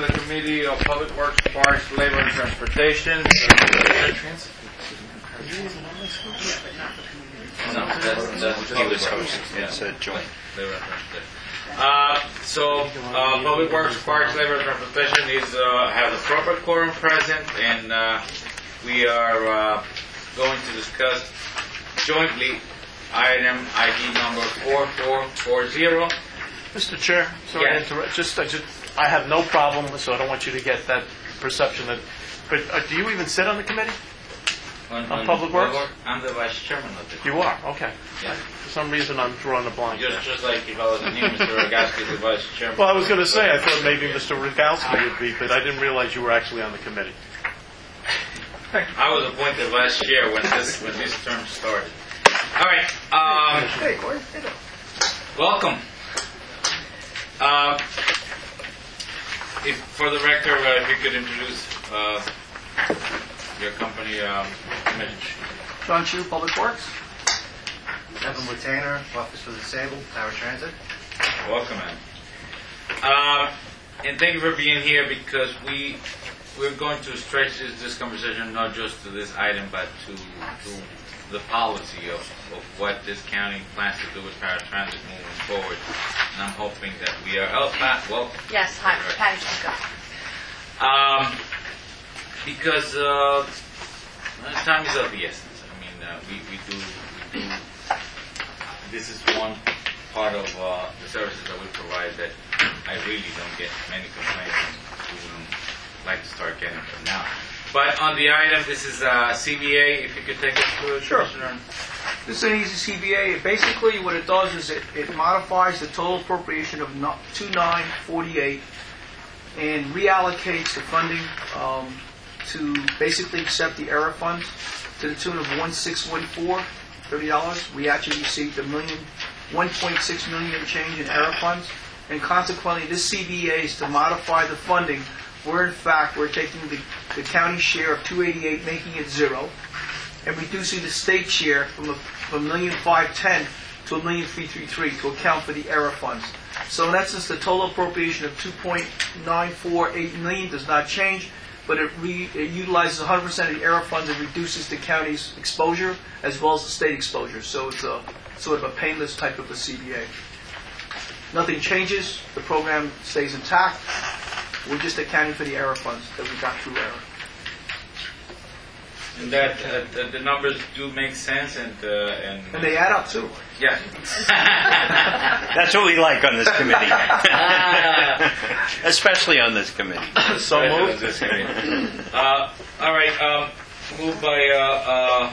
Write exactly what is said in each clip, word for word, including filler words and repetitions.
the Committee of Public Works, Parks, Labor, and Transportation. No, that's, that's he was hosting. It's a joint. Uh, so, uh, Public Works, Parks, Labor, and Transportation is uh, has a proper quorum present, and uh, we are uh, going to discuss jointly item I D number four four four zero. Mister Chair, sorry Yes. to interrupt. Just, I just, I have no problem, so I don't want you to get that perception that. But uh, do you even sit on the committee? On, On Public Works? I'm the vice chairman of the You are, okay. Yeah. For some reason, I'm drawing a blank. Just, just like if I was a new Mister Rogaski, the vice chairman. Well, I was going to say, I thought maybe Mister Rogowski would be, but I didn't realize you were actually on the committee. I was appointed vice chair when this when this term started. All right. Um, Hey, Corey. Hey, there. welcome. Uh, if, for the record, uh, if you could introduce uh, your company, um, image. John Chu, Public Works. Evan Witainer, Office for the Disabled, Tower Transit. Welcome, man. Uh, and thank you for being here because we we're going to stretch this, this conversation not just to this item, but to, to the policy of, of what this county plans to do with paratransit moving forward. And I'm hoping that we are. Oh, Pat, well. Yes, hi, Patty Chenko. Um, because uh, time is of the essence. I mean, uh, we, we do we do. This is one part of uh, the services that we provide that I really don't get many complaints. We wouldn't like to start getting them now. But on the item, this is uh, C B A. If you could take us through it, Sure. Commissioner. This is an easy C B A. Basically, what it does is it, it modifies the total appropriation of two nine forty-eight and reallocates the funding um, to basically accept the error funds to the tune of one six one four, thirty dollars. We actually received a million, one point six million and change in error funds, and consequently, this C B A is to modify the funding. Where in fact we're taking the, the county share of two eighty-eight, making it zero, and reducing the state share from a from a million five ten to a million three three three to account for the error funds. So in essence, the total appropriation of two point nine four eight million does not change, but it, re, it utilizes one hundred percent of the error funds and reduces the county's exposure as well as the state exposure. So it's a sort of a painless type of a C B A. Nothing changes. The program stays intact. We're just accounting for the error funds that we got through error. And that uh, the, the numbers do make sense, and uh, and, And they add up too. yeah. That's what we like on this committee. Especially on this committee. So Right, moved. this area. Uh, all right. Um, moved by uh, uh,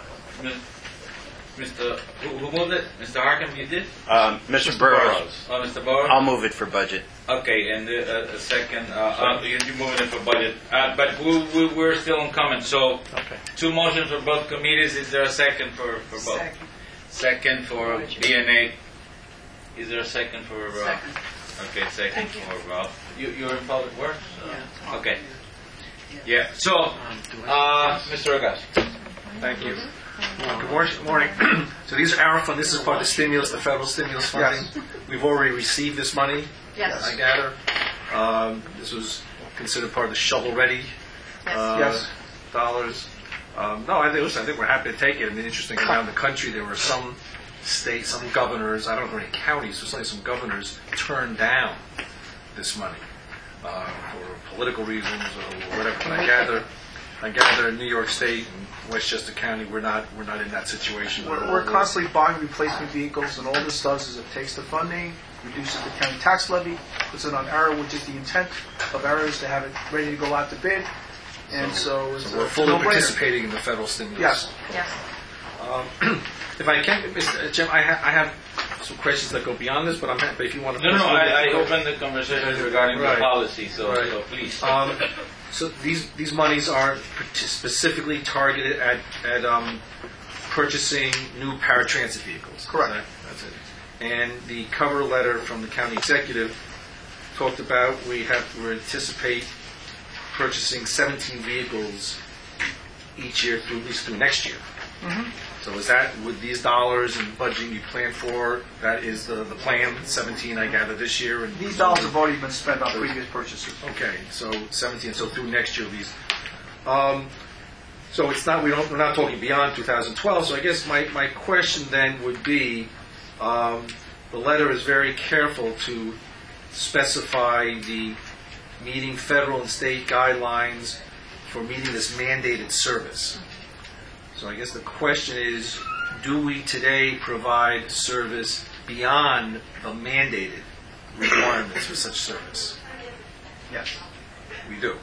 Mister Who, who moved it? Mister Harkin, you did? Um, Mister Burrows. Oh, Mister Bauer? I'll move it for budget. Okay, and uh, a second. Uh, uh, you, you're moving it for budget, uh, but we, we, we're still on comment. So, Okay. two motions for both committees. Is there a second for, for both? Second. Second for B and A. Is there a second for? Uh, Second. Okay, second Thank you. for Ralph. You, you're in Public Works? Uh, Okay. Yeah. So, uh, Mister Agas. Thank you. Uh, Good morning. Good morning. So these are ARRA fund. This is part of the stimulus, the federal stimulus funding. Yes. We've already received this money, Yes. I gather. Um, this was considered part of the shovel-ready uh, Yes. dollars. Um, no, I think, listen, I think we're happy to take it. I mean, interesting, around the country there were some states, some governors, I don't know if there were any counties, there's only some governors turned down this money uh, for political reasons or whatever. But I gather, I gather in New York State and Westchester County, we're not we're not in that situation. We're, we're constantly buying replacement vehicles, and all this does is it takes the funding, reduces the county tax levy, puts it on error, which is the intent of error is to have it ready to go out to bid. And so, it's So we're a fully no-brainer. participating in the federal stimulus. Yes. Yes. Um, if I can, Mister Jim, I, ha- I have some questions that go beyond this, but I'm happy if you want to. No, no, I, I opened the conversation regarding Right. the policy, so, Right. so please. Um, so these these monies are specifically targeted at at um, purchasing new paratransit vehicles. Correct. That- That's it. And the cover letter from the county executive talked about we have we anticipate purchasing seventeen vehicles each year through at least through next year. So is that, with these dollars and budgeting you plan for, that is the, the plan, seventeen I gather this year? And These dollars have already been spent on previous purchases. Okay, so seventeen, so through next year, these. Um, so it's not, we don't, we're not talking beyond two thousand twelve, so I guess my, my question then would be, um, the letter is very careful to specify the meeting federal and state guidelines for meeting this mandated service. So I guess the question is, do we today provide service beyond the mandated requirements for such service? Yes. We do.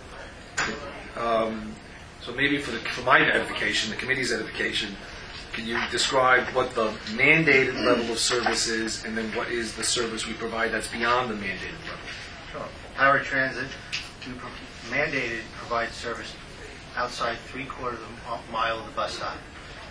Um, so maybe for, the, for my edification, the committee's edification, can you describe what the mandated level of service is, and then what is the service we provide that's beyond the mandated level? Sure. Paratransit, we pro- mandated provide service outside three quarters of a mile of the bus stop.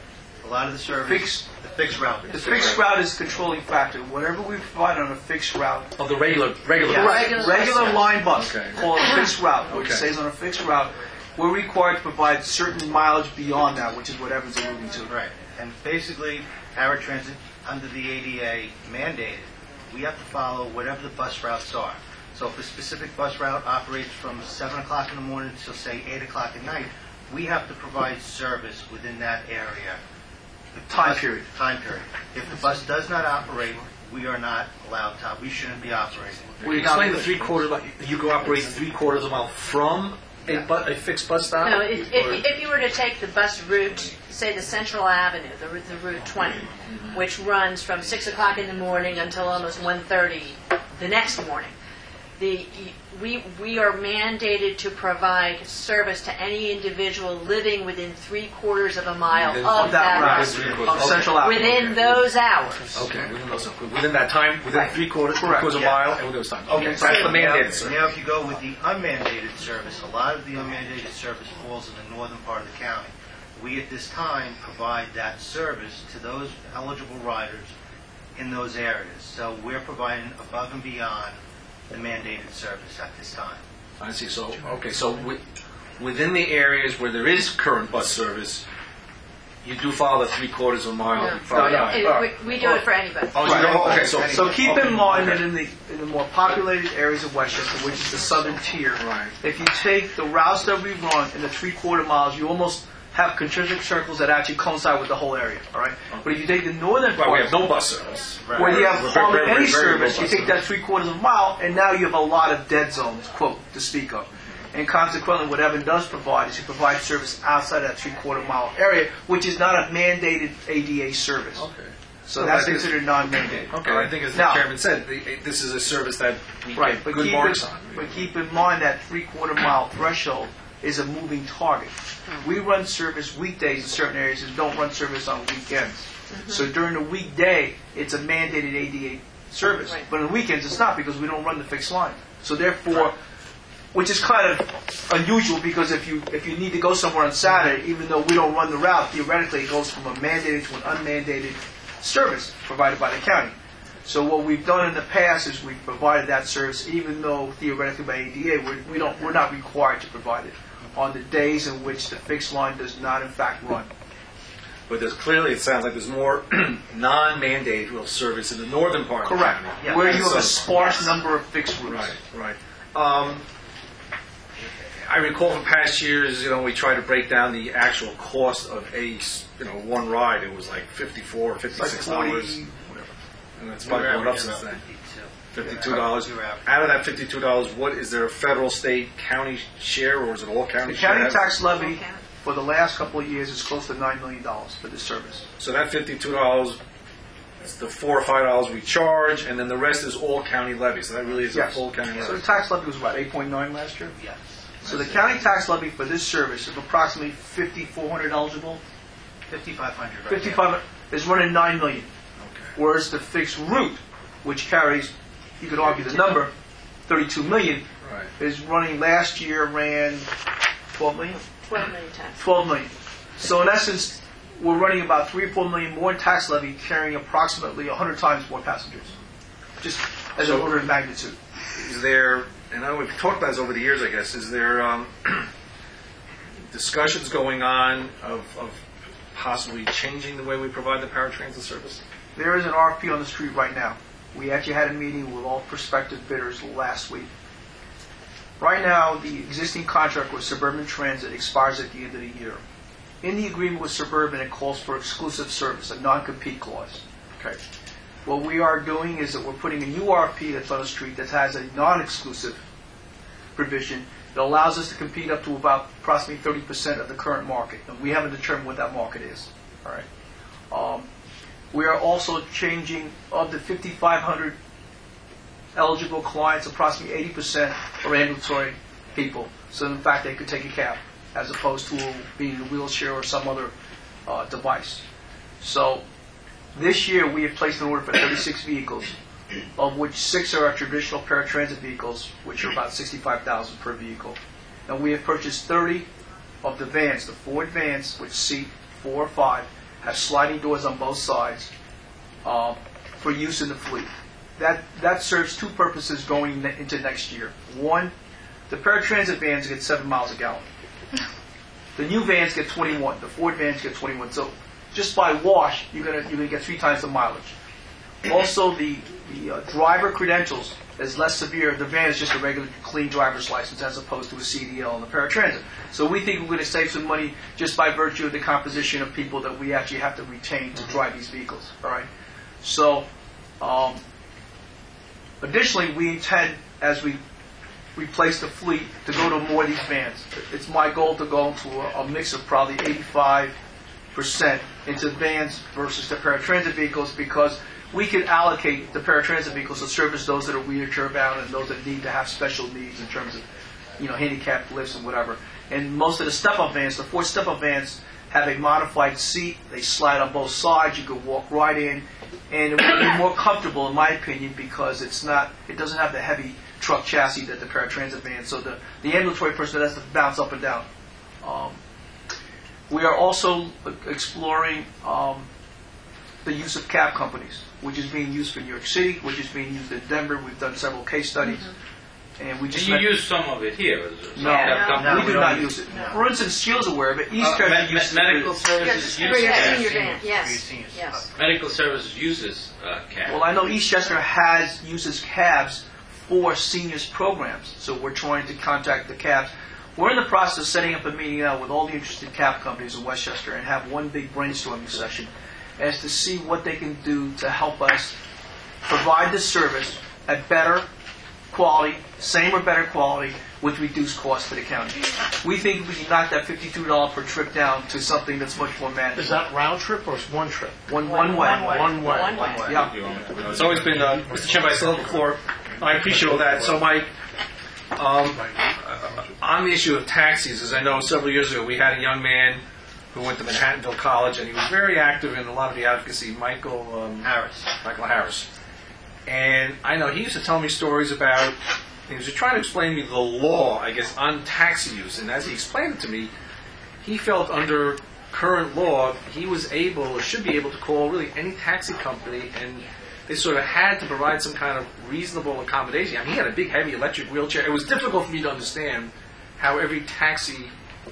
A lot of the service, Fixed- the fixed route. The fixed route is controlling factor. Whatever we provide on a fixed route, Of the regular, regular. yes, bus. regular, Regular bus. line bus, Okay. called a fixed route, which Okay. stays on a fixed route, we're required to provide certain mileage beyond that, which is what Evans alluding to. Right. And basically, paratransit, under the A D A mandated, we have to follow whatever the bus routes are. So if a specific bus route operates from seven o'clock in the morning till, say, eight o'clock at night, we have to provide service within that area. The Time bus- period. Time period. If the bus does not operate, we are not allowed to, we shouldn't be operating. Can you explain the three quarters, you go operate three quarters of a mile from a, bu- a fixed bus stop? No, if, Or- if, if you were to take the bus route, say the Central Avenue, the, route- the Route twenty, which runs from six o'clock in the morning until almost one thirty the next morning, the, we, we are mandated to provide service to any individual living within three quarters of a mile Within- of Of that that route, Three route. quarters. of Central Avenue. Within those hours. Okay, within those, within that time, within Right. three quarters, three Correct, quarters of a yeah. mile, and within those times. Okay, Yes. so that's the Now- mandated service. Now, if you go with the unmandated service, a lot of the unmandated service falls in the northern part of the county. We, at this time, provide that service to those eligible riders in those areas. So we're providing above and beyond the mandated service at this time. I see, so, okay, so wi- within the areas where there is current bus service, you do follow the three quarters of a mile. No. Follow No, no. that. It- we, we do it for anybody. Oh, you don't, okay, so. So keep okay, in mind okay. that in the, in the more populated areas of Westchester, which is the southern tier, Right. if you take the routes that we run in the three-quarter miles, you almost have concentric circles that actually coincide with the whole area, all right? But if you take the northern Right, we part, have no bus service. where you have We're hardly very, any very, very service, low you bus take that three-quarters of a mile, and now you have a lot of dead zones, quote, to speak of. And consequently, what Evan does provide is he provides service outside that three-quarter mile area, which is not a mandated A D A service. Okay. So So that's that is- considered non-mandated. Okay, I think as the Now- chairman said, the- this is a service that we Right, get but good keep, marks in, on. but keep in mind that three-quarter mile threshold is a moving target. We run service weekdays in certain areas and don't run service on weekends. So during the weekday, it's a mandated A D A service. Right. But on the weekends, it's not because we don't run the fixed line. So therefore, which is kind of unusual because if you if you need to go somewhere on Saturday, even though we don't run the route, theoretically it goes from a mandated to an unmandated service provided by the county. So what we've done in the past is we've provided that service, even though theoretically by A D A we're, we don't we're not required to provide it on the days in which the fixed line does not in fact run. But there's clearly, it sounds like there's more non-mandated real service in the northern part of the Correct. county. Yeah. Where you have a So- sparse number of fixed routes. Right, right. Um, I recall from past years, you know, we tried to break down the actual cost of a, you know, one ride. It was like fifty-four or Like fifty-six forty, dollars. whatever. And it's We probably were going up averaging since about then. fifty-two. Fifty-two dollars. We were averaging. Out of that fifty-two dollars, what is there a federal, state, county share, or is it all county The share? county tax levy Okay. for the last couple of years is close to nine million dollars for this service. So that fifty-two dollars is the four or five dollars we charge, and then the rest is all county levy. So that really is a Yes. full county So the levy. tax levy was about eight point nine last year. Yes. So the county tax levy for this service is approximately fifty-four hundred eligible. fifty-five hundred right now. fifty-five is running nine million. Okay. Whereas the fixed route, which carries, you could argue the number, thirty-two million, Right. is running last year ran twelve million? twelve million times. twelve million. So in essence, we're running about three or four million more in tax levy, carrying approximately one hundred times more passengers. Just as an So- order of magnitude. Is there, and I know we've talked about this over the years, I guess, is there um, discussions going on of, of possibly changing the way we provide the paratransit service? There is an R F P on the street right now. We actually had a meeting with all prospective bidders last week. Right now, the existing contract with Suburban Transit expires at the end of the year. In the agreement with Suburban, it calls for exclusive service, a non-compete clause. Okay. What we are doing is that we're putting a new R F P that's on the street that has a non-exclusive provision that allows us to compete up to about approximately thirty percent of the current market. And we haven't determined what that market is. All right. Um, we are also changing, of the fifty-five hundred eligible clients, approximately eighty percent are ambulatory people. So in fact, they could take a cab as opposed to being in a wheelchair or some other uh, device. So this year we have placed an order for thirty-six vehicles, of which six are our traditional paratransit vehicles, which are about sixty-five thousand dollars per vehicle. And we have purchased thirty of the vans, the Ford vans, which seat four or five, have sliding doors on both sides uh, for use in the fleet. That, that serves two purposes going ne- into next year. One, the paratransit vans get seven miles a gallon. The new vans get twenty-one. The Ford vans get twenty-one. So just by wash, you're gonna you're gonna get three times the mileage. Also, the the uh, driver credentials is less severe. The van is just a regular clean driver's license as opposed to a C D L and the paratransit. So we think we're going to save some money just by virtue of the composition of people that we actually have to retain to drive these vehicles. All right. So, um, additionally, we intend as we replace the fleet to go to more of these vans. It's my goal to go to a, a mix of probably eighty-five percent into vans versus the paratransit vehicles, because we could allocate the paratransit vehicles to service those that are wheelchair bound and those that need to have special needs in terms of, you know, handicapped lifts and whatever. And most of the step-up vans, the four step-up vans, have a modified seat. They slide on both sides. You could walk right in, and it would be more comfortable, in my opinion, because it's not, it doesn't have the heavy truck chassis that the paratransit van. So the the ambulatory person has to bounce up and down. Um, we are also exploring um, the use of cab companies, which is being used for New York City, which is being used in Denver. We've done several case studies. Mm-hmm. And we just you met, use some of it here? No, Yeah, no, no, we do not use it. No. For instance, Shield's aware of it. East Uh, Coast me- uses medical it. services Yes, uses yes, cabs. senior van, For yes, your seniors. yes. Medical services uses uh, cabs. Well, I know Eastchester has uses cabs for seniors programs, so we're trying to contact the cabs. We're in the process of setting up a meeting now with all the interested cab companies in Westchester and have one big brainstorming session as to see what they can do to help us provide this service at better quality, same or better quality, with reduced cost to the county. We think we can knock that fifty-two dollars per trip down to something that's much more manageable. Is that round trip or is one trip? one one way? One way. One way. One way. Yeah. You want me to- It's always been, uh, Mister Chairman, I still have the floor. I appreciate all that. So my, um, on the issue of taxis, as I know several years ago, we had a young man who went to Manhattanville College, and he was very active in a lot of the advocacy, Michael um, Harris. Michael Harris. And I know he used to tell me stories about, he was trying to explain to me the law, I guess, on taxi use. And as he explained it to me, he felt under current law, he was able, or should be able to call really any taxi company, and they sort of had to provide some kind of reasonable accommodation. I mean, he had a big, heavy electric wheelchair. It was difficult for me to understand how every taxi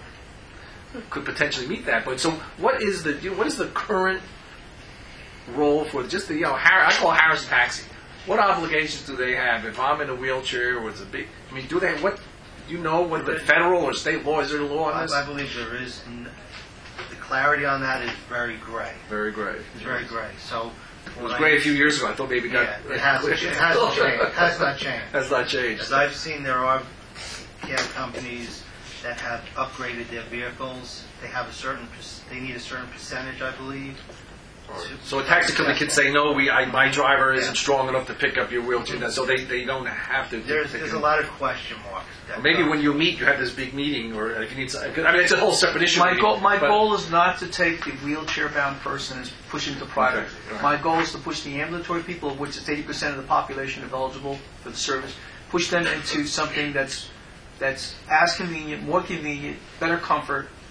could potentially meet that. But so, what is the what is the current role for just the, you know, Har- I call Harris Taxi. What obligations do they have if I'm in a wheelchair or it's a big? I mean, do they what? Do you know what the federal or state law is? There a law on I, this? I believe there is. n- The clarity on that is very gray. Very great. It's very gray. So It was great a few years ago. I thought maybe it got. Yeah, it hasn't, it hasn't changed. It has not changed. Has not changed. As I've seen, there are cab companies that have upgraded their vehicles. They have a certain, perc- they need a certain percentage, I believe. So a taxi company can say, no, we, I, my driver isn't strong enough to pick up your wheelchair, so they, they don't have to. There's, they there's can- a lot of question marks. that Maybe go- when you meet, you have this big meeting, or if you need. Some, I mean, it's a whole separate issue. My maybe, goal, my but- goal is not to take the wheelchair-bound person and push him to private. Okay, all right. My goal is to push the ambulatory people, of which is eighty percent of the population of eligible for the service, push them into something that's that's as convenient, more convenient, better comfort,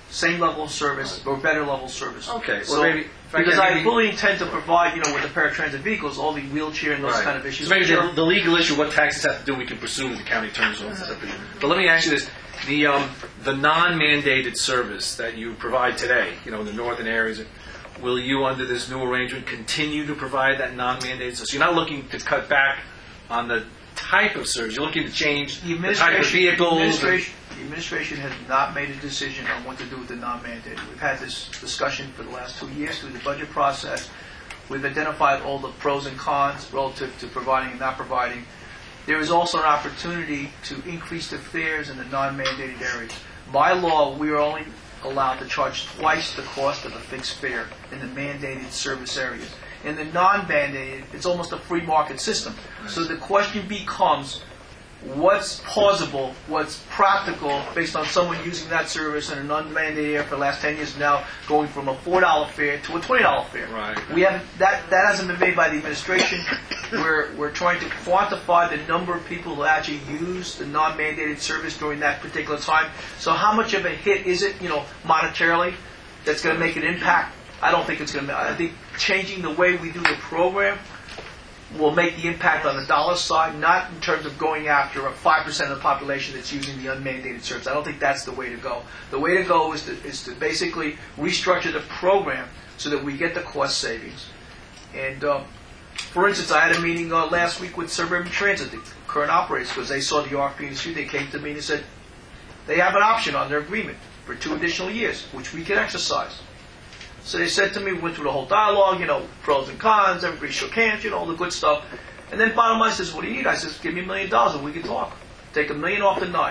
same level of service or better level of service. Okay, well, so, maybe- because maybe- I fully intend to provide, you know, with the paratransit vehicles, all the wheelchair and those Right. kind of issues. So maybe the, the legal issue, what taxes have to do, we can pursue with the county attorney's office. But let me ask you this: the um, the non-mandated service that you provide today, you know, in the northern areas, will you, under this new arrangement, continue to provide that non-mandated service? So you're not looking to cut back on the type of service; you're looking to change The the type of administration, the vehicles. and- administration, the administration has not made a decision on what to do with the non-mandated. We've had this discussion for the last two years through the budget process. We've identified all the pros and cons relative to providing and not providing. There is also an opportunity to increase the fares in the non-mandated areas. By law, we are only allowed to charge twice the cost of a fixed fare in the mandated service areas. In the non-mandated, it's almost a free market system. So the question becomes, what's plausible, what's practical, based on someone using that service in an unmandated area for the last ten years, now going from a four dollar fare to a twenty dollar fare. Right. We haven't, that, that hasn't been made by the administration. We're, we're trying to quantify the number of people who actually use the non-mandated service during that particular time. So how much of a hit is it, you know, monetarily, that's going to make an impact? I don't think it's going to. I think changing the way we do the program will make the impact on the dollar side, not in terms of going after a five percent of the population that's using the unmandated service. I don't think that's the way to go. The way to go is to, is to basically restructure the program so that we get the cost savings. And um, for instance, I had a meeting uh, last week with Suburban Transit, the current operators, because they saw the R F P in the street. They came to me and said they have an option on their agreement for two additional years, which we can exercise. So they said to me, we went through the whole dialogue, you know, pros and cons, everybody shook hands, you know, all the good stuff. And then bottom line says, what do you need? I says, give me a million dollars and we can talk. Take a million off the nine.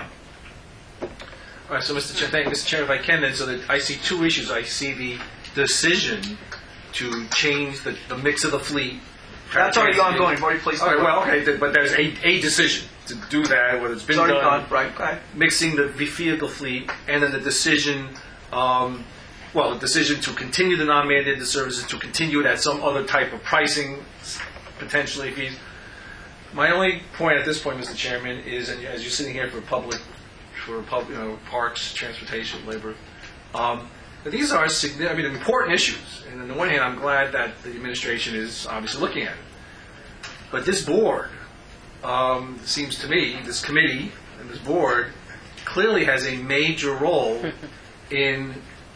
All right, so Mister Chair, thank you, Mister Chair, if I can then, so that I see two issues. I see the decision to change the, the mix of the fleet. That's already ongoing. We've already placed All right, the well, okay, th- but there's a, a decision to do that, whether it's been It's already done, done, right? Okay. mixing the vehicle fleet, and then the decision, um, well, the decision to continue the non-mandated services, to continue it at some other type of pricing, potentially fees. My only point at this point, Mister Chairman, is, and as you're sitting here for public, for pub, you know, parks, transportation, labor, um, that these are significant, I mean, important issues. And on the one hand, I'm glad that the administration is obviously looking at it. But this board, um, seems to me, this committee and this board clearly has a major role in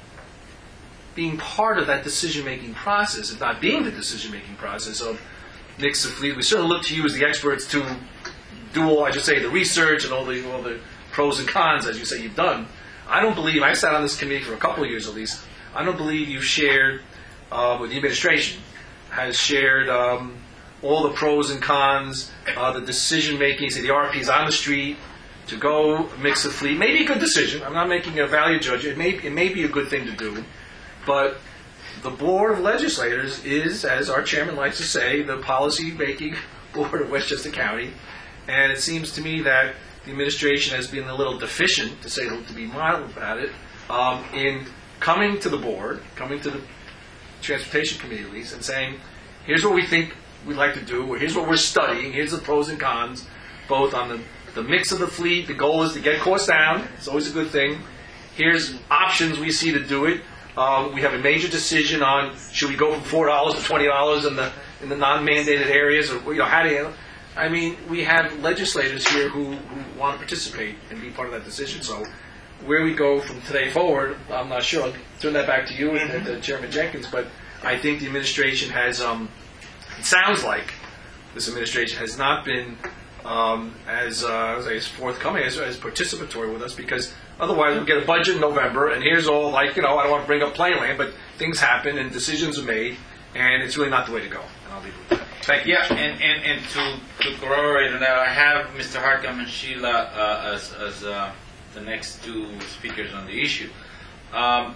being part of that decision-making process, if not being the decision-making process of mix of fleet. We certainly look to you as the experts to do all, I should say, the research and all the all the pros and cons, as you say you've done. I don't believe, I sat on this committee for a couple of years at least, I don't believe you've shared, uh, with the administration, has shared um, all the pros and cons, uh, the decision-making, say the R P is on the street, to go mix the fleet. Maybe a good decision. I'm not making a value judgment. It may, it may be a good thing to do. But the Board of Legislators is, as our chairman likes to say, the policy-making board of Westchester County. And it seems to me that the administration has been a little deficient, to say to be mild about it, um, in coming to the board, coming to the Transportation Committee at least, and saying, here's what we think we'd like to do, or here's what we're studying, here's the pros and cons, both on the, the mix of the fleet. The goal is to get costs down. It's always a good thing. Here's options we see to do it. Um, we have a major decision on should we go from four dollars to twenty dollars in the in the non-mandated areas, or you know how do you? I mean, we have legislators here who, who want to participate and be part of that decision. So, where we go from today forward, I'm not sure. I'll turn that back to you and, and to Chairman Jenkins. But I think the administration has. Um, it sounds like this administration has not been um, as uh, as forthcoming, as, as participatory with us, because otherwise we'll get a budget in November, and here's all, like, you know, I don't want to bring up Playland, but things happen and decisions are made, and it's really not the way to go. And I'll leave it with that. Thank you. Yeah, and, and, and to, to corroborate on that, I have Mister Hartcom and Sheila uh, as, as uh, the next two speakers on the issue. Um,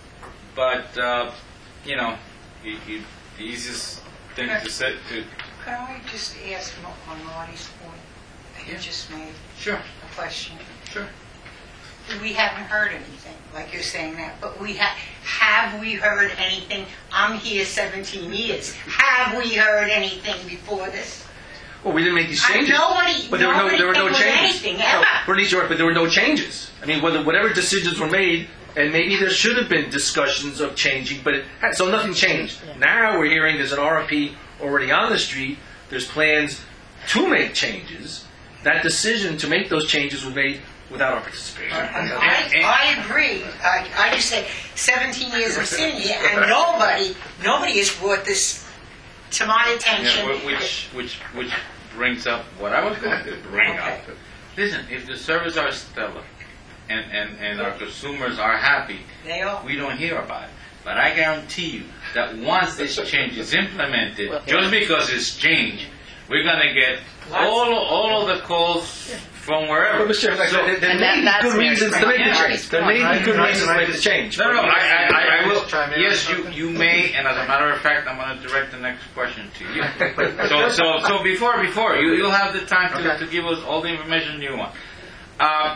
but, uh, you know, it, it, the easiest thing to say to... Could I just ask on Marty's point that you Yeah. just made? Sure. A question. Sure. We haven't heard anything, like you're saying that, but we have. Have we heard anything? I'm here seventeen years. Have we heard anything before this? Well, we didn't make these I- changes. nobody- but there were no nobody there were no came with changes. anything, No, ever. Bernice, you're right, but there were no changes. I mean, whether, whatever decisions were made, And maybe there should have been discussions of changing, but it had, so nothing changed. Now we're hearing there's an R F P already on the street. There's plans to make changes. That decision to make those changes was made without our participation. I, I agree. I, I just said seventeen years of sitting here, and nobody, nobody has brought this to my attention. Yeah, wh- which, which, which brings up what I was going to bring up. Listen, if the services are stellar and, and, and our consumers are happy, They are. we don't hear about it. But I guarantee you that once this change is implemented, just because it's changed, we're going to get all all of the calls from wherever. But Mister Chairman, there, there And may that- be that's good Mary's reasons to make the point. change. There may be good reasons to make the change. No, no, I, I, I, I will. Chime in Yes, on you, something? you may, and as a matter of fact, I'm going to direct the next question to you. So, so, so before, before you, you'll have the time to, Okay. to give us all the information you want. Uh,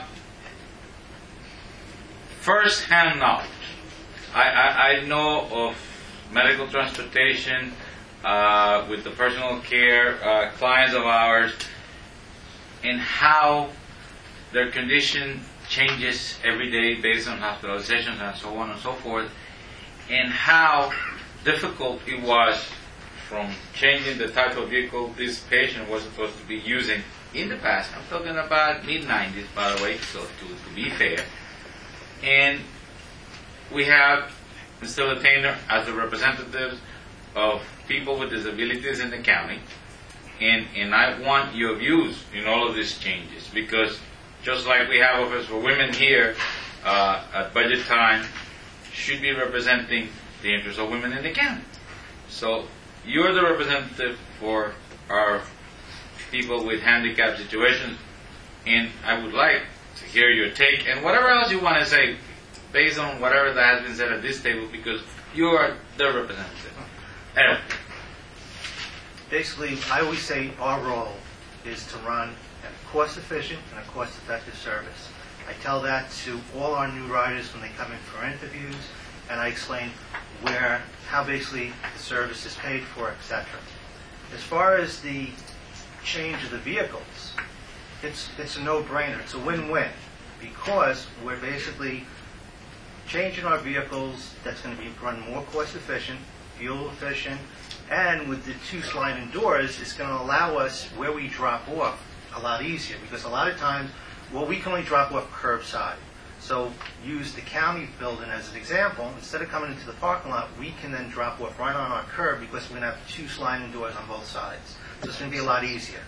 first-hand knowledge. I, I, I know of medical transportation uh, with the personal care uh, clients of ours, and how their condition changes every day based on hospitalizations and so on and so forth, and how difficult it was from changing the type of vehicle this patient was supposed to be using in the past. I'm talking about mid nineties, by the way, so to, to be fair. And we have Mister Latainer as the representative of people with disabilities in the county. And, and I want your views in all of these changes, because just like we have office for women here uh, at budget time, should be representing the interests of women in the county. So you're the representative for our people with handicap situations, and I would like to hear your take and whatever else you want to say based on whatever that has been said at this table, because you are the representative. Anyway. Basically, I always say our role is to run a cost-efficient and a cost-effective service. I tell that to all our new riders when they come in for interviews, and I explain where, how basically the service is paid for, et cetera. As far as the change of the vehicles, it's it's a no-brainer. It's a win-win, because we're basically changing our vehicles that's going to be run more cost-efficient, fuel-efficient, and with the two sliding doors, it's going to allow us, where we drop off, a lot easier. Because a lot of times, well, we can only drop off curbside. So use the county building as an example. Instead of coming into the parking lot, we can then drop off right on our curb, because we're going to have two sliding doors on both sides. So it's going to be a lot easier.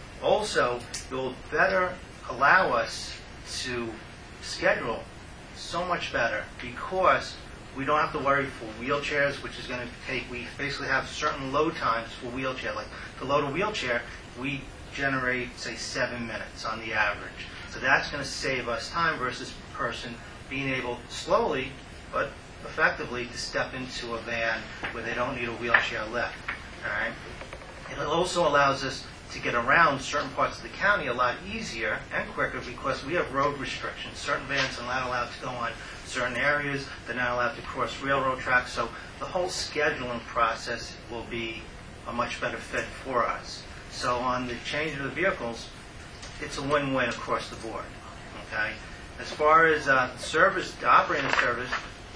Also, it will better allow us to schedule so much better, because we don't have to worry for wheelchairs, which is going to take, we basically have certain load times for wheelchair. Like to load a wheelchair, we generate, say, seven minutes on the average. So that's going to save us time versus a person being able slowly, but effectively, to step into a van where they don't need a wheelchair lift. All right? It also allows us to get around certain parts of the county a lot easier and quicker, because we have road restrictions. Certain vans are not allowed to go on certain areas. They're not allowed to cross railroad tracks. So the whole scheduling process will be a much better fit for us. So on the change of the vehicles, it's a win-win across the board. Okay. As far as uh, service, the operating service,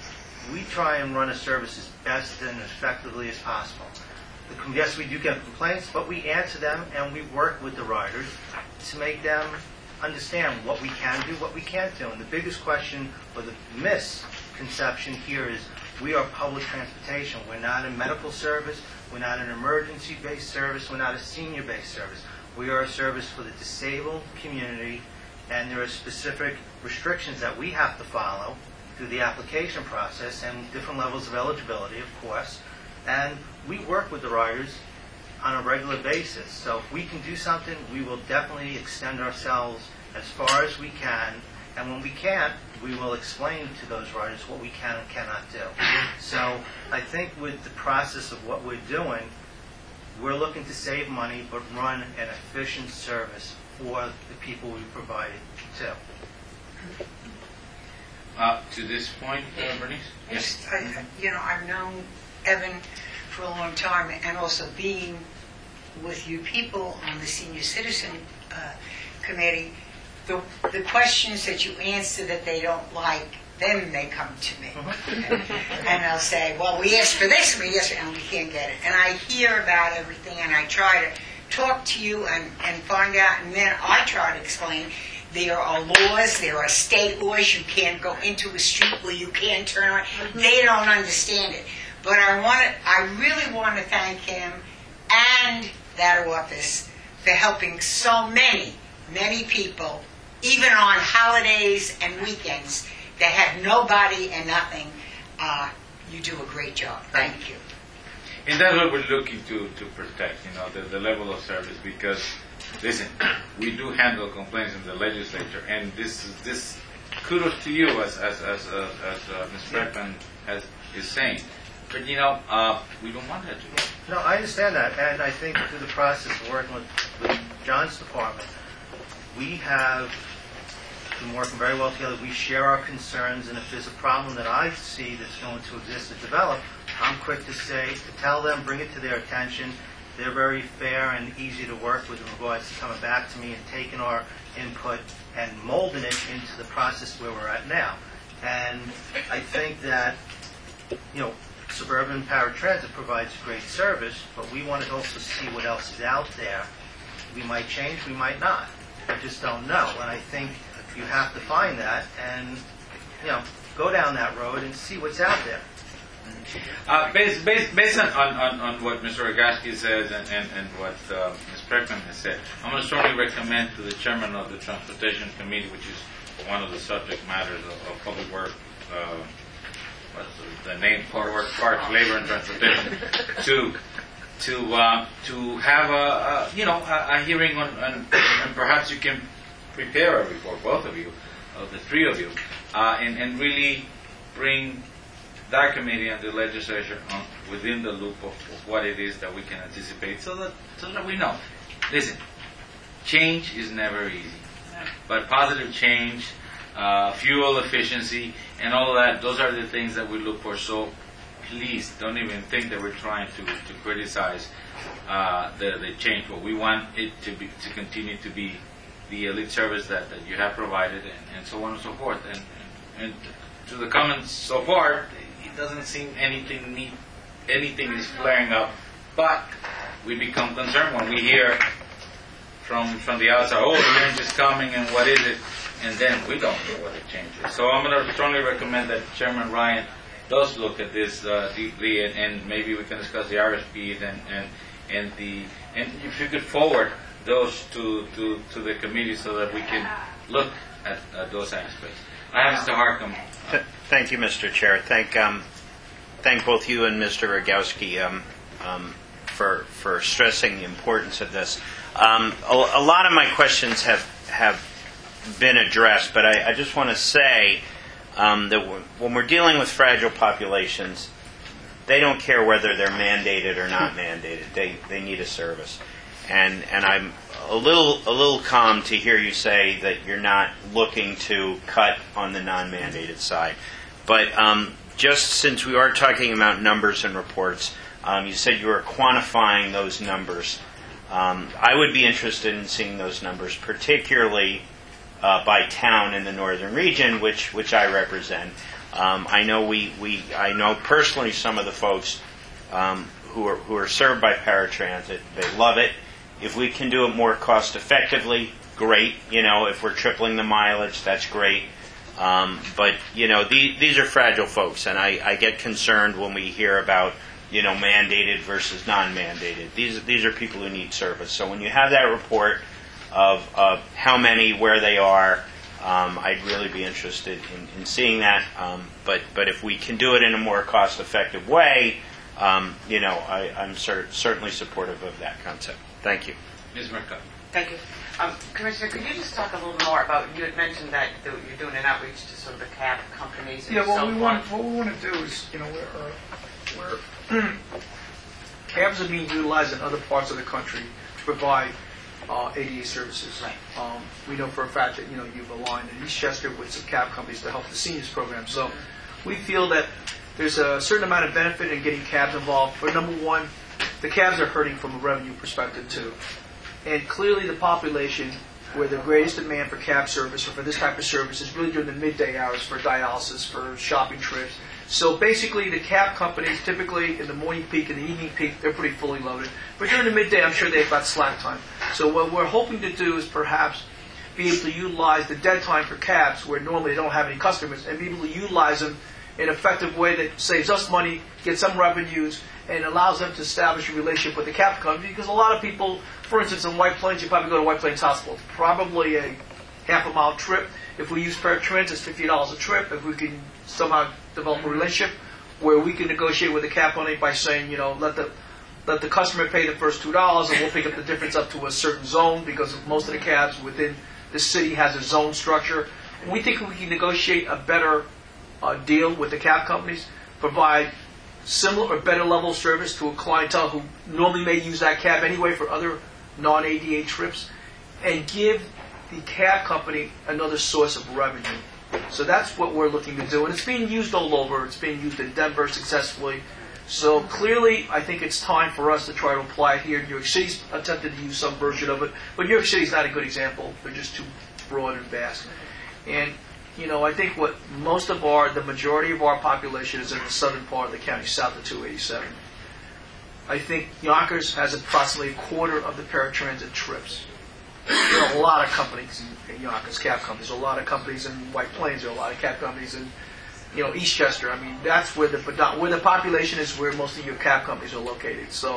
we try and run a service as best and effectively as possible. Yes, we do get complaints, but we answer them and we work with the riders to make them understand what we can do, what we can't do. And the biggest question, or the misconception here, is we are public transportation. We're not a medical service. We're not an emergency-based service. We're not a senior-based service. We are a service for the disabled community, and there are specific restrictions that we have to follow through the application process and different levels of eligibility, of course. And we work with the riders on a regular basis. So if we can do something, we will definitely extend ourselves as far as we can. And when we can't, we will explain to those riders what we can and cannot do. So I think with the process of what we're doing, we're looking to save money but run an efficient service for the people we provide it to. Uh, to this point, uh, Bernice? Yes, I, you know, I've known Evan for a long time, and also being with you people on the Senior Citizen uh, Committee, the, the questions that you answer that they don't like, then they come to me. And they'll say, well, we asked for this, we asked for, and we can't get it. And I hear about everything, and I try to talk to you and, and find out, and then I try to explain. There are laws, there are state laws, you can't go into a street where you can't turn around. They don't understand it. But I want to, I really want to thank him and that office for helping so many, many people, even on holidays and weekends, that have nobody and nothing. Uh, you do a great job. Thank you. And that's what we're looking to, to protect, you know, the, the level of service, because, listen, we do handle complaints in the legislature, and this is this kudos to you, as as as, uh, as uh, Miz Breckman has is saying. But you know, uh, we don't want that to go. No, I understand that, and I think through the process of working with, with John's department, we have been working very well together. We share our concerns, and if there's a problem that I see that's going to exist and develop, I'm quick to say, to tell them, bring it to their attention. They're very fair and easy to work with in regards to coming back to me and taking our input and molding it into the process where we're at now. And I think that, you know, suburban paratransit provides great service, but we want to also see what else is out there. We might change, we might not. I just don't know. And I think you have to find that and, you know, go down that road and see what's out there. Uh, based, based, based on, on, on what Mister Rogaski says and, and, and what uh, Miz Breckman has said, I'm going to strongly recommend to the chairman of the Transportation Committee, which is one of the subject matters of, of public work, uh, what's the, the name, public work, parks, labor, and transportation, to to uh, to have a, a you know a, a hearing on, on, and perhaps you can prepare a report, both of you, of the three of you, uh, and, and really bring that committee and the legislature on, within the loop of, of what it is that we can anticipate, so that so that we know. Listen, change is never easy, but positive change, uh, fuel efficiency, and all of that, those are the things that we look for. So please don't even think that we're trying to, to criticize uh, the, the change, but we want it to be to continue to be the elite service that, that you have provided, and, and so on and so forth. And, and, and to the comments so far, it doesn't seem anything neat, anything is flaring up, but we become concerned when we hear from from the outside, oh, the change is coming, and what is it? And then we don't know what the change is. So I'm going to strongly recommend that Chairman Ryan does look at this uh, deeply, and, and maybe we can discuss the R S Ps and and and the and if you could forward those to to, to the committee so that we can look at, at those aspects. I have Mister Harcum. Th- thank you, Mister Chair. Thank um, thank both you and Mister Rogowski um, um, for for stressing the importance of this. Um, a, a lot of my questions have have been addressed, but I, I just want to say um, that w- when we're dealing with fragile populations, they don't care whether they're mandated or not mandated. They they need a service, and and I'm a little a little calm to hear you say that you're not looking to cut on the non-mandated side. But um, just since we are talking about numbers and reports, um, you said you were quantifying those numbers. Um, I would be interested in seeing those numbers, particularly uh, by town in the northern region, which which I represent. Um, I know we, we I know personally some of the folks um, who are who are served by paratransit. They love it. If we can do it more cost effectively, great. You know, if we're tripling the mileage, that's great. Um, but you know, these, these are fragile folks, and I, I get concerned when we hear about, you know, mandated versus non-mandated. These these are people who need service. So when you have that report of, of how many, where they are, um, I'd really be interested in, in seeing that. Um, but but if we can do it in a more cost-effective way, um, you know, I, I'm cer- certainly supportive of that concept. Thank you. Miz Mercado. Thank you. Um, Commissioner, could you just talk a little more about, you had mentioned that you're doing an outreach to sort of the cab companies and Yeah, what so we forth. want, what we want to do is, you know, we're, uh, we're cabs are being utilized in other parts of the country to provide uh, A D A services. Right. Um, we know for a fact that, you know, you've aligned in Eastchester with some cab companies to help the seniors program. So we feel that there's a certain amount of benefit in getting cabs involved. But number one, the cabs are hurting from a revenue perspective too. And clearly the population where the greatest demand for cab service or for this type of service is really during the midday hours for dialysis, for shopping trips. So basically, the cab companies, typically in the morning peak and the evening peak, they're pretty fully loaded. But during the midday, I'm sure they've got slack time. So what we're hoping to do is perhaps be able to utilize the dead time for cabs, where normally they don't have any customers, and be able to utilize them in an effective way that saves us money, gets some revenues, and allows them to establish a relationship with the cab company. Because a lot of people, for instance, in White Plains, you probably go to White Plains Hospital. It's probably a half a mile trip. If we use paratransit, it's fifty dollars a trip. If we can somehow develop a relationship where we can negotiate with the cab company by saying, you know, let the let the customer pay the first two dollars, and we'll pick up the difference up to a certain zone, because most of the cabs within the city has a zone structure. We think we can negotiate a better uh, deal with the cab companies, provide similar or better level of service to a clientele who normally may use that cab anyway for other non-A D A trips, and give the cab company another source of revenue. So that's what we're looking to do. And it's being used all over. It's being used in Denver successfully. So clearly, I think it's time for us to try to apply it here. New York City's attempted to use some version of it, but New York City's not a good example. They're just too broad and vast. And, you know, I think what most of our, the majority of our population is in the southern part of the county, south of two eighty-seven. I think Yonkers has approximately a quarter of the paratransit trips. There are a lot of companies in, in Yonkers, cab companies. There are a lot of companies in White Plains. There are a lot of cab companies in, you know, Eastchester. I mean, that's where the where the population is, where most of your cab companies are located. So,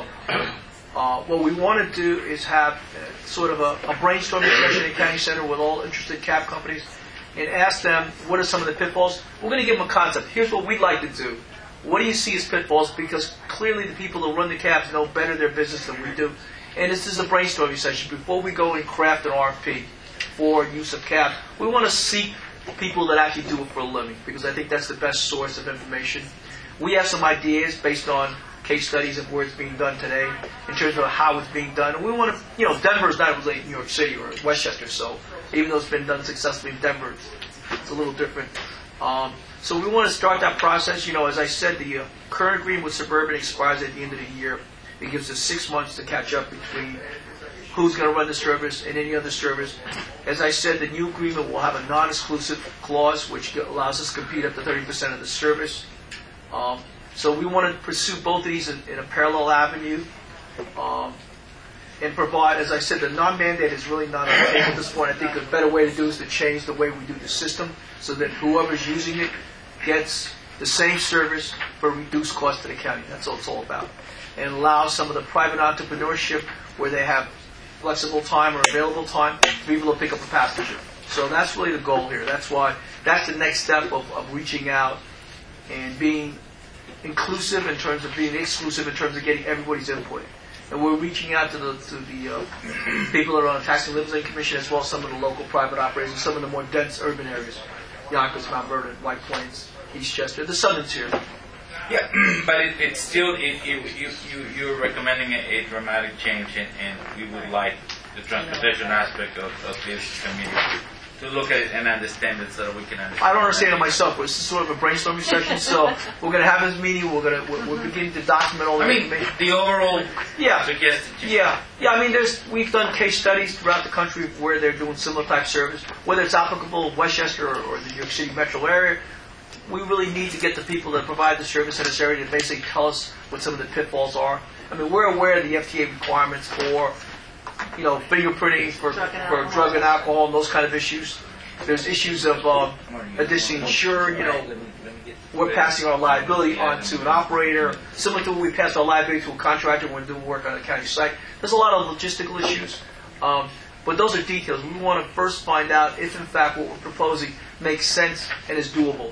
uh, what we want to do is have uh, sort of a, a brainstorming session at County Center with all interested cab companies, and ask them what are some of the pitfalls. We're going to give them a concept. Here's what we'd like to do. What do you see as pitfalls? Because clearly the people who run the cabs know better their business than we do. And this is a brainstorming session. Before we go and craft an R F P for use of cabs, we want to seek people that actually do it for a living, because I think that's the best source of information. We have some ideas based on case studies of where it's being done today, in terms of how it's being done. And we want to, you know, Denver is not really New York City or Westchester, so even though it's been done successfully in Denver, it's, it's a little different. Um, so we want to start that process. You know, as I said, the uh, current agreement with Suburban expires at the end of the year. It gives us six months to catch up between who's going to run the service and any other service. As I said, the new agreement will have a non-exclusive clause, which allows us to compete up to thirty percent of the service. Um, so we want to pursue both of these in, in a parallel avenue, um, and provide, as I said, the non-mandate is really not on the table at this point. I think a better way to do is to change the way we do the system, so that whoever's using it gets the same service for reduced cost to the county. That's all it's all about. And allow some of the private entrepreneurship where they have flexible time or available time to be able to pick up a passenger. So that's really the goal here. That's why, that's the next step of, of reaching out and being inclusive in terms of being exclusive in terms of getting everybody's input. And we're reaching out to the to the uh, people that are on the Tax and Living Commission, as well as some of the local private operators in some of the more dense urban areas. Yonkers, Mount Vernon, White Plains, Eastchester, the southern tier. Yeah, but it, it's still, it, it, you, you, you're recommending a, a dramatic change, and, and we would like the transportation aspect of, of this community to look at it and understand it, so that we can understand. I don't understand it myself, but it's sort of a brainstorming session, so we're going to have this meeting, we're going to, we're, we're beginning to document all the I mean, information. the overall Yeah. suggested change. Yeah, yeah. I mean, there's we've done case studies throughout the country where they're doing similar type service, whether it's applicable in Westchester or, or the New York City metro area. We really need to get the people that provide the service in this area to basically tell us what some of the pitfalls are. I mean, we're aware of the F T A requirements for, you know, fingerprinting for Drug and for alcohol. drug and alcohol and those kind of issues. There's issues of uh, additionally insured, you know. We're passing our liability on to an operator, similar to when we pass our liability to a contractor when we're doing work on a county site. There's a lot of logistical issues, um, but those are details. We want to first find out if, in fact, what we're proposing makes sense and is doable.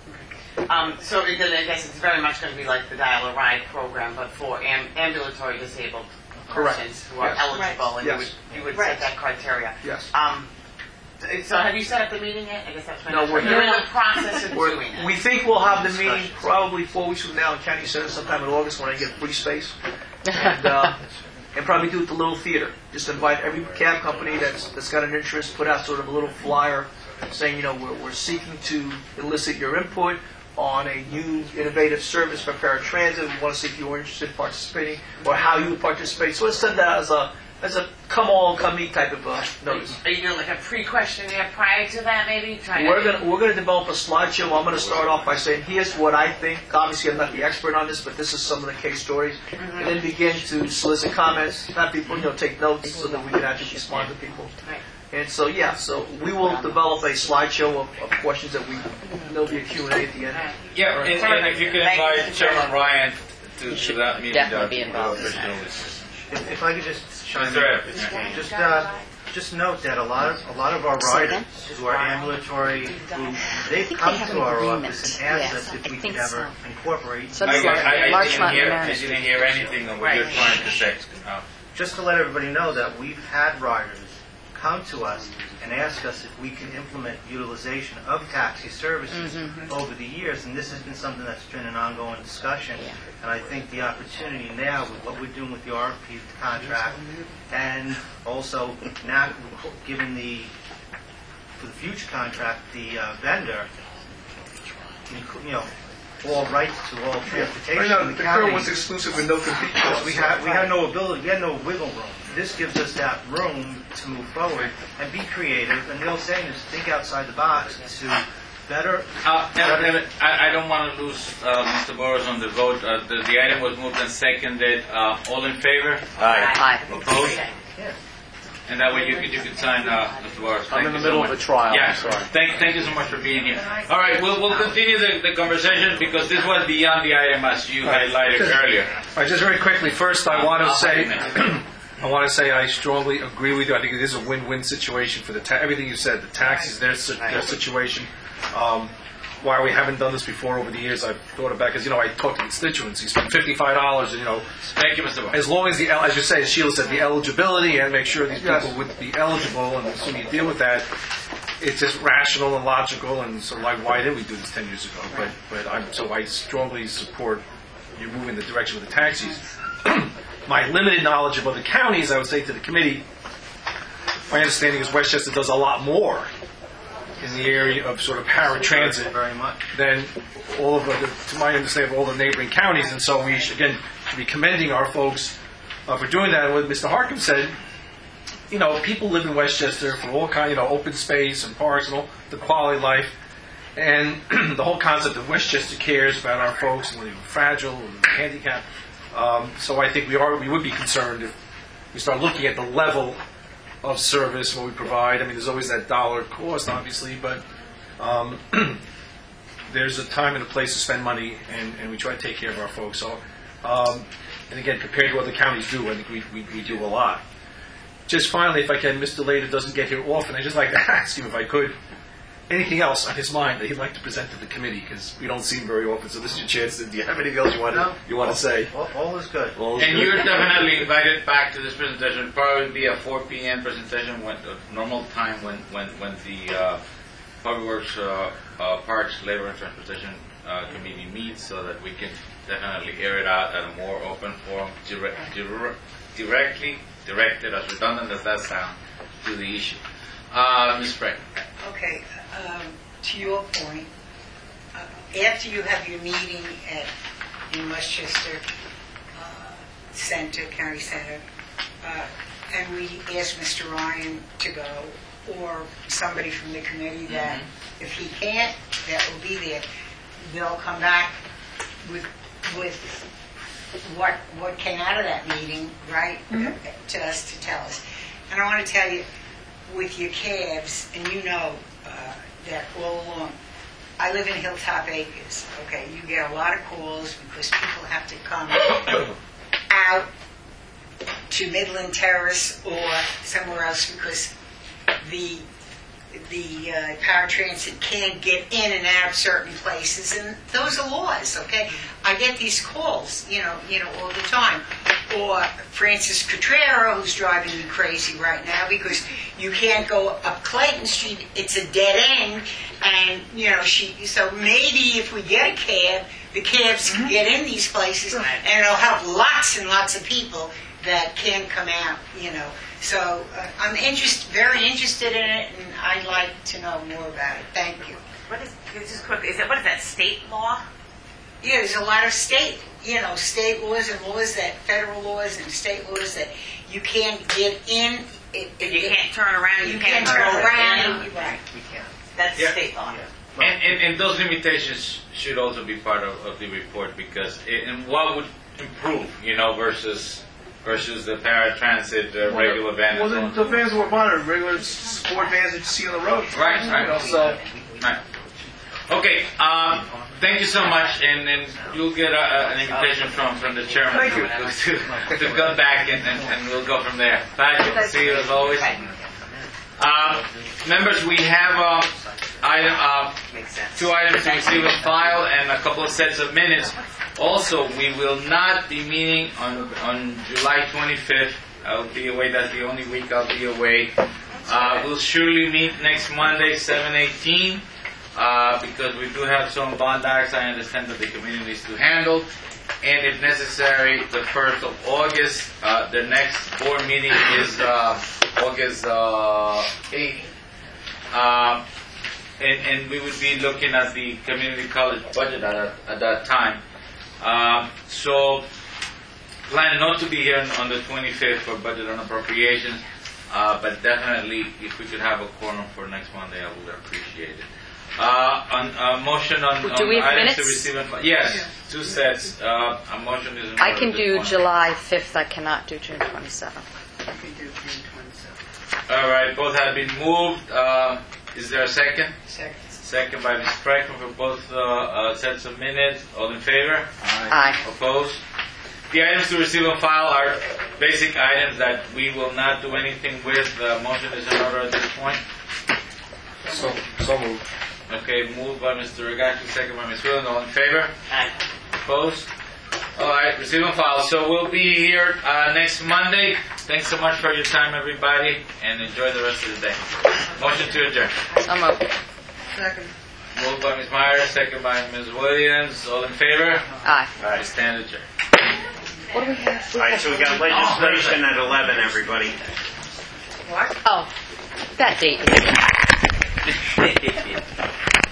Um, so it, I guess it's very much going to be like the Dial a Ride program, but for am- ambulatory disabled Correct. persons who are Yes. eligible, and Yes. you would, you would Right. set that criteria. Yes. Um, so have you set up the meeting yet? I guess that's my No, next we're question. You're in not. the process of We're, doing it. we think we'll have the meeting probably four weeks from now in County Center, sometime in August when I get free space, and uh, and probably do it at the Little Theater. Just invite every cab company that's that's got an interest, put out sort of a little flyer saying, you know, we're, we're seeking to elicit your input on a new innovative service for paratransit. We want to see if you're interested in participating or how you would participate. So let's send that as a as a come all, come eat type of uh, notice. Are you doing like a pre-questionnaire prior to that, maybe? Trying We're to, gonna we're gonna develop a slideshow. I'm gonna start off by saying, here's what I think. Obviously, I'm not the expert on this, but this is some of the case stories, Mm-hmm. and then begin to solicit comments, have people, you know, take notes so that we can actually respond to people. Right. And so, yeah, so we will develop a slideshow of, of questions that we there'll be a Q and A at the end. Yeah, and, and if you could invite Chairman Ryan to, to that meeting, definitely that be would involved in appreciate that. it. If, if I could just chime Mister in. Evans. Just, uh, just note that a lot of, a lot of our Say again? riders who are ambulatory, who, they've think come they have to an our agreement. office and asked Yes, us if I we think could ever so. incorporate. So I, it's like I, I, Larchmont didn't hear, I Manor. didn't hear anything of what you're trying to say. Uh, Just to let everybody know that we've had riders come to us and ask us if we can implement utilization of taxi services Mm-hmm. over the years, and this has been something that's been an ongoing discussion. And I think the opportunity now with what we're doing with the R F P contract, and also now given the, for the future contract, the uh, vendor, you know, all rights to all transportation Right now, in the the current county. one's exclusive with no compete clause. We had, we had no ability, we had no wiggle room. This gives us that room to move forward and be creative. And the old saying is think outside the box to better. Uh, and- and I, I don't want to lose uh, Mister Burrows on the vote. Uh, the, the item was moved and seconded. Uh, all in favor? Aye. Opposed? Yeah. And that way you could you could sign, uh, Mister Burrows. I'm Thank in the you so middle of much. a trial, Yeah. I'm sorry. Thank, thank you so much for being here. All right, we'll, we'll continue the, the conversation because this was beyond the item as you Right. highlighted Just- earlier. All right, just very quickly, first I want to I'll say, have I want to say I strongly agree with you. I think it is a win-win situation for the ta- everything you said. The taxis, their si- their situation. Um, why we haven't done this before over the years, I've thought about because you know I talk to constituents. You spend fifty-five dollars, and you know, Thank you, Mister Burrows. as long as the el- as you say, as Sheila said, the eligibility and make sure these Yes. people would be eligible, and so you deal with that. It's just rational and logical, and so like why didn't we do this ten years ago? But but I'm so I strongly support you moving in the direction with the taxis. My limited knowledge of other counties, I would say to the committee, my understanding is Westchester does a lot more in the area of sort of paratransit Very much. than all of the, to my understanding, of all the neighboring counties. And so we, should, again, should be commending our folks uh, for doing that. And what Mister Harkin said, you know, people live in Westchester for all kind, you know, open space and parks and all the quality of life. And the whole concept of Westchester cares about our folks and when they're fragile and handicapped. Um, so I think we are, we would be concerned if we start looking at the level of service, what we provide. I mean, there's always that dollar cost, obviously, but um, there's a time and a place to spend money, and, and we try to take care of our folks. So, um, and again, compared to what the counties do, I think we, we, we do a lot. Just finally, if I can, Mister Lader doesn't get here often. I'd just like to ask him, if I could, anything else on his mind that he'd like to present to the committee, because we don't see him very often. So this is your chance. Do you have anything else you want to, No. you want to say? All, all is good. All is And good. you're definitely invited back to this presentation. It'll probably be a four p.m. presentation, when uh, normal time when when when the uh, Public Works, uh, uh, Parks, Labor, and Transportation uh, Committee meets, so that we can definitely air it out at a more open forum, dire- dire- directly directed, as redundant as that sounds, to the issue. Uh, Miz Sprague. Okay, um, to your point, uh, after you have your meeting at, in Westchester uh, Center, County Center, uh, and we ask Mister Ryan to go, or somebody from the committee that, if he can't, that will be there, they'll come back with, with what, what came out of that meeting, right, to us to tell us. And I want to tell you, with your calves, and you know uh, that all along, I live in Hilltop Acres, okay? You get a lot of calls because people have to come out to Midland Terrace or somewhere else because the the uh, paratransit can't get in and out of certain places, and those are laws, okay? I get these calls, you know, you know, all the time. Or Francis Cutrera, who's driving me crazy right now because you can't go up Clayton Street; it's a dead end. And you know, she. So maybe if we get a cab, the cabs can get in these places, and it'll help lots and lots of people that can't come out. You know. So uh, I'm interest, very interested in it, and I'd like to know more about it. Thank you. What is, just quickly, is that, what is that, state law? Yeah, there's a lot of state. you know, state laws and laws that, federal laws and state laws that you can't get in. It- If you can't turn around, you You can't can't turn go around. in. Right. We can't. That's Yeah. state law. And, and, and those limitations should also be part of, of the report because it, and what would improve, you know, versus versus the paratransit uh, regular van. Well, the, the vans we're monitoring, regular sport vans that you see on the road. Right, You right. know, so, Right. Okay. Um, thank you so much, and, and you'll get a, a, an invitation from, from the chairman Thank you. to, to come back, and, and, and we'll go from there. Patrick, see you as always. Uh, members, we have uh, item, uh, Makes sense. two items to receive and file, and a couple of sets of minutes. Also, we will not be meeting on on July twenty-fifth. I'll be away. That's the only week I'll be away. Uh, we'll surely meet next Monday, seven eighteen, uh, because we do have some bond acts I understand that the committee needs to handle. And if necessary, the first of August. Uh, the next board meeting is uh, August uh, eighth. Uh, and, and we would be looking at the community college budget at, that- at that time. Um, so, plan not to be here on, on the twenty-fifth for budget and appropriations, uh, but definitely if we could have a quorum for next Monday, I would appreciate it. Uh, on uh, motion on, Do on we have items to minutes? receive and fi- yes, two sets. Uh, a motion is in I order can this do morning. July fifth, I cannot do June twenty-seventh. All right, both have been moved. Uh, is there a second? Second. Second by Miz Franklin for both uh, uh, sets of minutes. All in favor? Aye. Opposed? The items to receive and file are basic items that we will not do anything with. The motion is in order at this point. So, so moved. Okay, moved by Mister Regachi, second by Miz Whelan. All in favor? Aye. Opposed? All right, receive and file. So we'll be here uh, next Monday. Thanks so much for your time, everybody, and enjoy the rest of the day. Motion to adjourn. So moved. Second. Moved by Miz Myers, second by Miz Williams. All in favor? Aye. I stand adjourned. What do we have? All right, so we got legislation at eleven, everybody. Oh, that date.